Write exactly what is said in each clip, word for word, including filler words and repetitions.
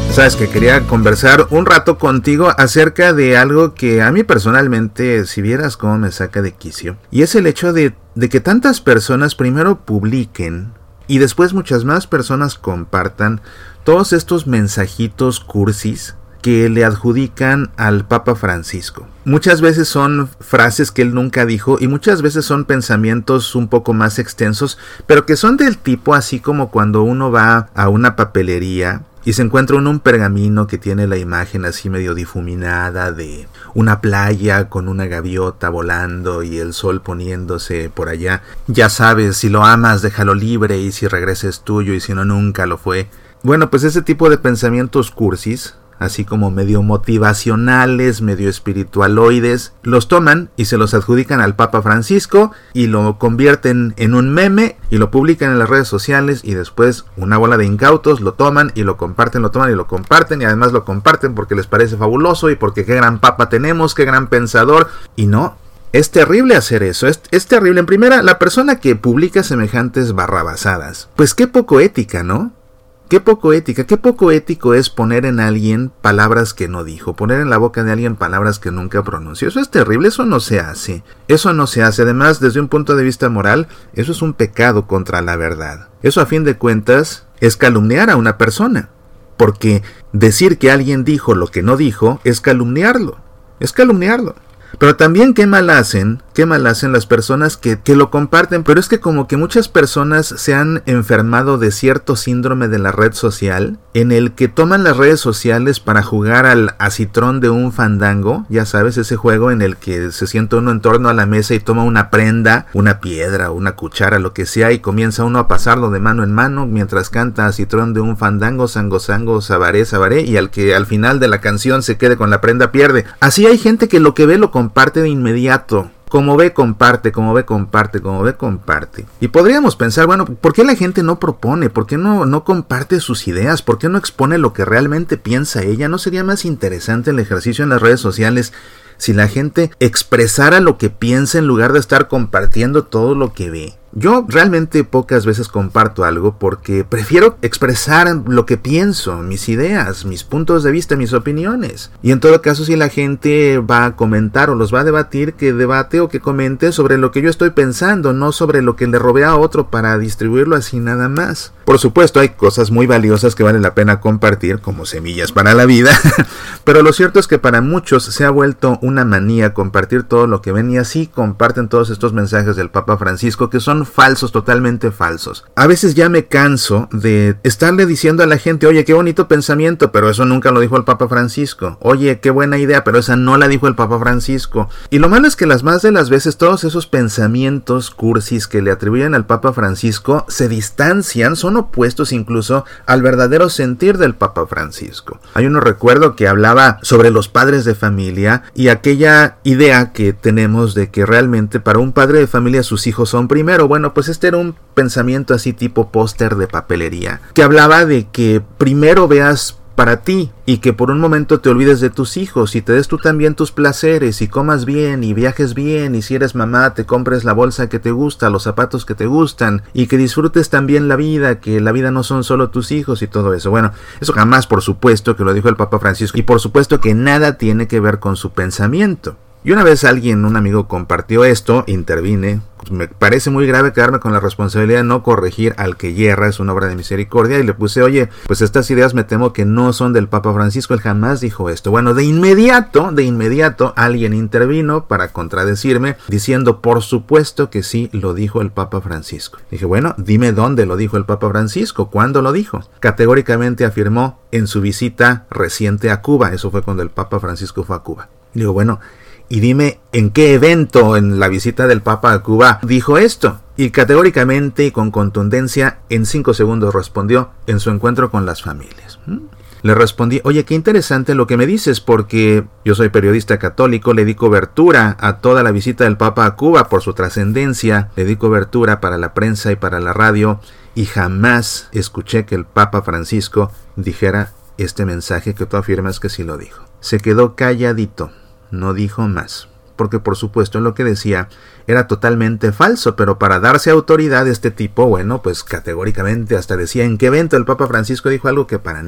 Sabes que quería conversar un rato contigo acerca de algo que a mí personalmente, si vieras cómo me saca de quicio, y es el hecho de, de que tantas personas primero publiquen y después muchas más personas compartan todos estos mensajitos cursis que le adjudican al Papa Francisco. Muchas veces son frases que él nunca dijo y muchas veces son pensamientos un poco más extensos, pero que son del tipo así como cuando uno va a una papelería y se encuentra uno un pergamino que tiene la imagen así medio difuminada de una playa con una gaviota volando y el sol poniéndose por allá. Ya sabes, si lo amas déjalo libre y si regresa es tuyo y si no nunca lo fue. Bueno, pues ese tipo de pensamientos cursis, así como medio motivacionales, medio espiritualoides, los toman y se los adjudican al Papa Francisco y lo convierten en un meme y lo publican en las redes sociales y después una bola de incautos lo toman y lo comparten, lo toman y lo comparten y además lo comparten porque les parece fabuloso y porque qué gran Papa tenemos, qué gran pensador. Y no, es terrible hacer eso, es, es terrible. En primera, la persona que publica semejantes barrabasadas, pues qué poco ética, ¿no? Qué poco ética, qué poco ético es poner en alguien palabras que no dijo, poner en la boca de alguien palabras que nunca pronunció. Eso es terrible, eso no se hace, eso no se hace. Además, desde un punto de vista moral, eso es un pecado contra la verdad. Eso a fin de cuentas es calumniar a una persona, porque decir que alguien dijo lo que no dijo es calumniarlo, es calumniarlo. Pero también qué mal hacen, qué mal hacen las personas que, que lo comparten, pero es que como que muchas personas se han enfermado de cierto síndrome de la red social, en el que toman las redes sociales para jugar al acitrón de un fandango, ya sabes, ese juego en el que se sienta uno en torno a la mesa y toma una prenda, una piedra, una cuchara, lo que sea, y comienza uno a pasarlo de mano en mano, mientras canta acitrón de un fandango, sango sango, sabaré, sabaré, y al que al final de la canción se quede con la prenda pierde. Así hay gente que lo que ve lo comparte de inmediato. Como ve, comparte, como ve, comparte, como ve, comparte. Y podríamos pensar, bueno, ¿por qué la gente no propone? ¿Por qué no, no comparte sus ideas? ¿Por qué no expone lo que realmente piensa ella? ¿No sería más interesante el ejercicio en las redes sociales si la gente expresara lo que piensa en lugar de estar compartiendo todo lo que ve? Yo realmente pocas veces comparto algo porque prefiero expresar lo que pienso, mis ideas, mis puntos de vista, mis opiniones. Y en todo caso, si la gente va a comentar o los va a debatir, que debate o que comente sobre lo que yo estoy pensando, no sobre lo que le robé a otro para distribuirlo así nada más. Por supuesto, hay cosas muy valiosas que vale la pena compartir, como semillas para la vida, pero lo cierto es que para muchos se ha vuelto una manía compartir todo lo que ven y así comparten todos estos mensajes del Papa Francisco que son falsos, totalmente falsos. A veces ya me canso de estarle diciendo a la gente, oye, qué bonito pensamiento, pero eso nunca lo dijo el Papa Francisco. Oye, qué buena idea, pero esa no la dijo el Papa Francisco. Y lo malo es que las más de las veces todos esos pensamientos cursis que le atribuyen al Papa Francisco se distancian, son opuestos incluso al verdadero sentir del Papa Francisco. Hay uno recuerdo que hablaba sobre los padres de familia y aquella idea que tenemos de que realmente para un padre de familia sus hijos son primero. Bueno, pues este era un pensamiento así tipo póster de papelería, que hablaba de que primero veas para ti y que por un momento te olvides de tus hijos y te des tú también tus placeres y comas bien y viajes bien y si eres mamá te compres la bolsa que te gusta, los zapatos que te gustan y que disfrutes también la vida, que la vida no son solo tus hijos y todo eso. Bueno, eso jamás por supuesto que lo dijo el Papa Francisco y por supuesto que nada tiene que ver con su pensamiento. Y una vez alguien, un amigo, compartió esto, intervine. Pues me parece muy grave quedarme con la responsabilidad de no corregir al que hierra, es una obra de misericordia, y le puse, oye, pues estas ideas me temo que no son del Papa Francisco, él jamás dijo esto. Bueno, de inmediato, de inmediato, alguien intervino para contradecirme, diciendo, por supuesto que sí lo dijo el Papa Francisco. Dije, bueno, dime dónde lo dijo el Papa Francisco, ¿cuándo lo dijo? Categóricamente afirmó en su visita reciente a Cuba, eso fue cuando el Papa Francisco fue a Cuba. Y digo, bueno, y dime en qué evento en la visita del Papa a Cuba dijo esto. Y categóricamente y con contundencia en cinco segundos respondió, en su encuentro con las familias. ¿Mm? Le respondí, oye, qué interesante lo que me dices, porque yo soy periodista católico, le di cobertura a toda la visita del Papa a Cuba por su trascendencia, le di cobertura para la prensa y para la radio, y jamás escuché que el Papa Francisco dijera este mensaje que tú afirmas que sí lo dijo. Se quedó calladito. No dijo más, porque por supuesto lo que decía era totalmente falso, pero para darse autoridad este tipo, bueno, pues categóricamente hasta decía en qué evento el Papa Francisco dijo algo que para nada.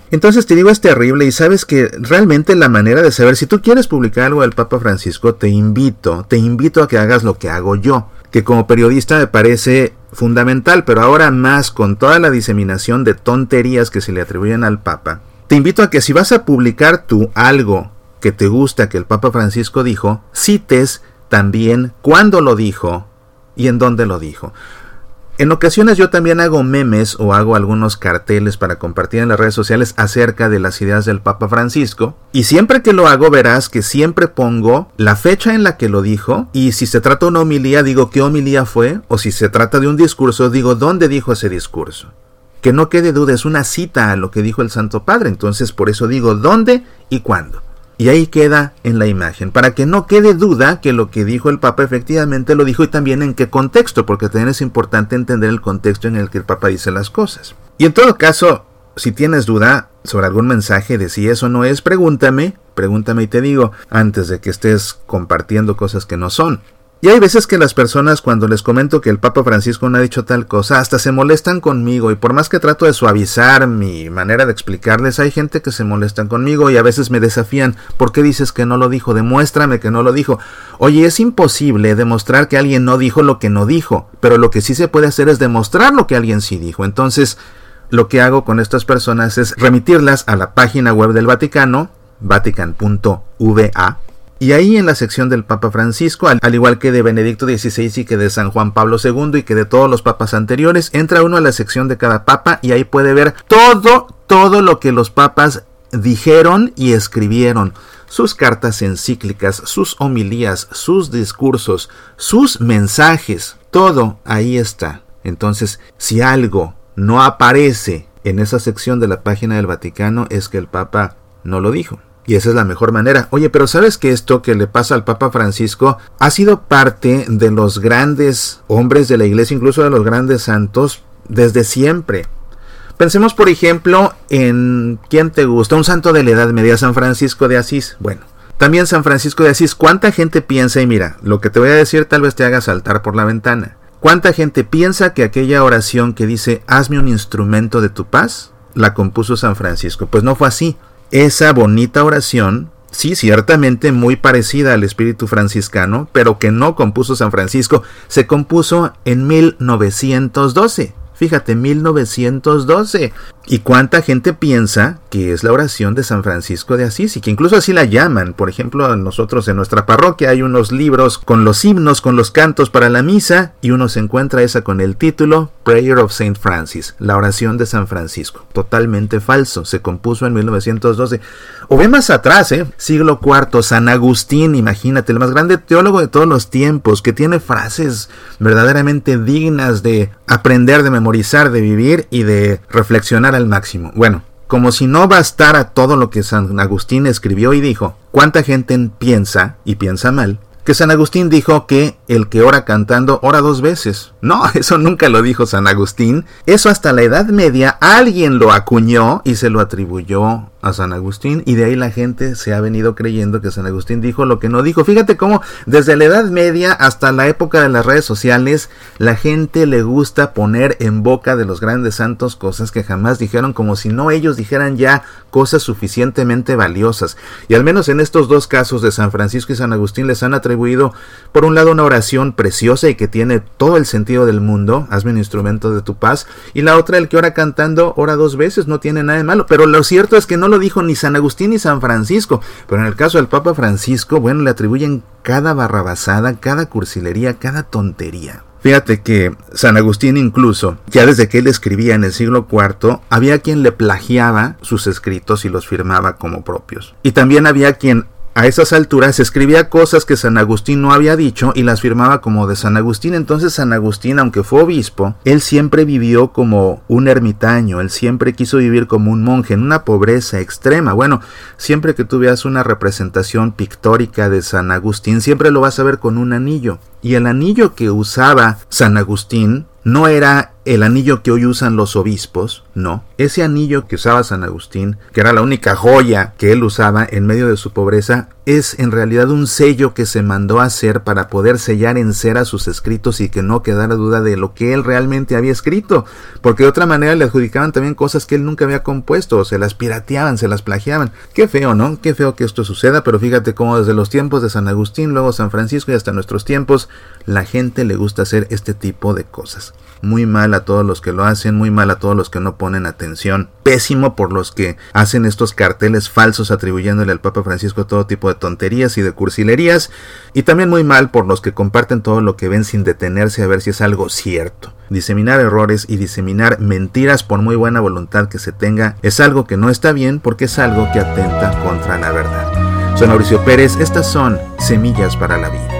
Entonces te digo, es terrible, y sabes que realmente la manera de saber, si tú quieres publicar algo del Papa Francisco, te invito, te invito a que hagas lo que hago yo, que como periodista me parece fundamental, pero ahora más con toda la diseminación de tonterías que se le atribuyen al Papa. Te invito a que si vas a publicar tú algo que te gusta que el Papa Francisco dijo, cites también cuándo lo dijo y en dónde lo dijo. En ocasiones yo también hago memes o hago algunos carteles para compartir en las redes sociales acerca de las ideas del Papa Francisco, y siempre que lo hago verás que siempre pongo la fecha en la que lo dijo, y si se trata de una homilía digo qué homilía fue, o si se trata de un discurso digo dónde dijo ese discurso. Que no quede duda, es una cita a lo que dijo el Santo Padre, entonces por eso digo dónde y cuándo. Y ahí queda en la imagen, para que no quede duda que lo que dijo el Papa efectivamente lo dijo, y también en qué contexto, porque también es importante entender el contexto en el que el Papa dice las cosas. Y en todo caso, si tienes duda sobre algún mensaje de si eso no es, pregúntame, pregúntame y te digo, antes de que estés compartiendo cosas que no son. Y hay veces que las personas, cuando les comento que el Papa Francisco no ha dicho tal cosa, hasta se molestan conmigo, y por más que trato de suavizar mi manera de explicarles, hay gente que se molesta conmigo y a veces me desafían. ¿Por qué dices que no lo dijo? Demuéstrame que no lo dijo. Oye, es imposible demostrar que alguien no dijo lo que no dijo, pero lo que sí se puede hacer es demostrar lo que alguien sí dijo. Entonces, lo que hago con estas personas es remitirlas a la página web del Vaticano, vatican punto v a, y ahí en la sección del Papa Francisco, al, al igual que de Benedicto dieciséis y que de San Juan Pablo segundo y que de todos los papas anteriores, entra uno a la sección de cada papa y ahí puede ver todo, todo lo que los papas dijeron y escribieron. Sus cartas encíclicas, sus homilías, sus discursos, sus mensajes, todo ahí está. Entonces, si algo no aparece en esa sección de la página del Vaticano, es que el Papa no lo dijo. Y esa es la mejor manera. Oye, pero ¿sabes que esto que le pasa al Papa Francisco ha sido parte de los grandes hombres de la Iglesia, incluso de los grandes santos, desde siempre? Pensemos, por ejemplo, en ¿quién te gusta? Un santo de la Edad Media, San Francisco de Asís. Bueno, también San Francisco de Asís. ¿Cuánta gente piensa? Y mira, lo que te voy a decir tal vez te haga saltar por la ventana. ¿Cuánta gente piensa que aquella oración que dice hazme un instrumento de tu paz, la compuso San Francisco? Pues no fue así. Esa bonita oración, sí, ciertamente muy parecida al espíritu franciscano, pero que no compuso San Francisco, se compuso en mil novecientos doce. Fíjate, mil novecientos doce. ¿Y cuánta gente piensa que es la oración de San Francisco de Asís? Y que incluso así la llaman. Por ejemplo, nosotros en nuestra parroquia hay unos libros con los himnos, con los cantos para la misa, y uno se encuentra esa con el título Prayer of Saint Francis, la oración de San Francisco. Totalmente falso, se compuso en mil novecientos doce. O ve más atrás, ¿eh? siglo cuarto, San Agustín, imagínate, el más grande teólogo de todos los tiempos, que tiene frases verdaderamente dignas de aprender, de memorizar, de vivir y de reflexionar al máximo. Bueno, como si no bastara todo lo que San Agustín escribió y dijo, ¿cuánta gente piensa, y piensa mal, que San Agustín dijo que el que ora cantando ora dos veces? No, eso nunca lo dijo San Agustín. Eso hasta la Edad Media alguien lo acuñó y se lo atribuyó a San Agustín, y de ahí la gente se ha venido creyendo que San Agustín dijo lo que no dijo. Fíjate cómo desde la Edad Media hasta la época de las redes sociales la gente le gusta poner en boca de los grandes santos cosas que jamás dijeron, como si no ellos dijeran ya cosas suficientemente valiosas. Y al menos en estos dos casos de San Francisco y San Agustín les han atribuido por un lado una oración preciosa y que tiene todo el sentido del mundo, hazme un instrumento de tu paz, y la otra, el que ora cantando ora dos veces, no tiene nada de malo. Pero lo cierto es que no lo dijo ni San Agustín ni San Francisco, pero en el caso del Papa Francisco, bueno, le atribuyen cada barrabasada, cada cursilería, cada tontería. Fíjate que San Agustín incluso, ya desde que él escribía en el siglo cuarto, había quien le plagiaba sus escritos y los firmaba como propios. Y también había quien a esas alturas escribía cosas que San Agustín no había dicho y las firmaba como de San Agustín. Entonces San Agustín, aunque fue obispo, él siempre vivió como un ermitaño, él siempre quiso vivir como un monje, en una pobreza extrema. Bueno, siempre que tú veas una representación pictórica de San Agustín, siempre lo vas a ver con un anillo. Y el anillo que usaba San Agustín no era el anillo que hoy usan los obispos, no. ese anillo que usaba San Agustín, que era la única joya que él usaba en medio de su pobreza, es en realidad un sello que se mandó a hacer para poder sellar en cera sus escritos y que no quedara duda de lo que él realmente había escrito, porque de otra manera le adjudicaban también cosas que él nunca había compuesto, o se las pirateaban, se las plagiaban. Qué feo, ¿no? Qué feo que esto suceda, pero fíjate cómo desde los tiempos de San Agustín, luego San Francisco y hasta nuestros tiempos, la gente le gusta hacer este tipo de cosas. Muy mal a todos los que lo hacen, muy mal a todos los que no ponen atención, pésimo por los que hacen estos carteles falsos atribuyéndole al Papa Francisco todo tipo de tonterías y de cursilerías, y también muy mal por los que comparten todo lo que ven sin detenerse a ver si es algo cierto. Diseminar errores y diseminar mentiras, por muy buena voluntad que se tenga, es algo que no está bien porque es algo que atenta contra la verdad. Soy Mauricio Pérez, estas son Semillas para la Vida.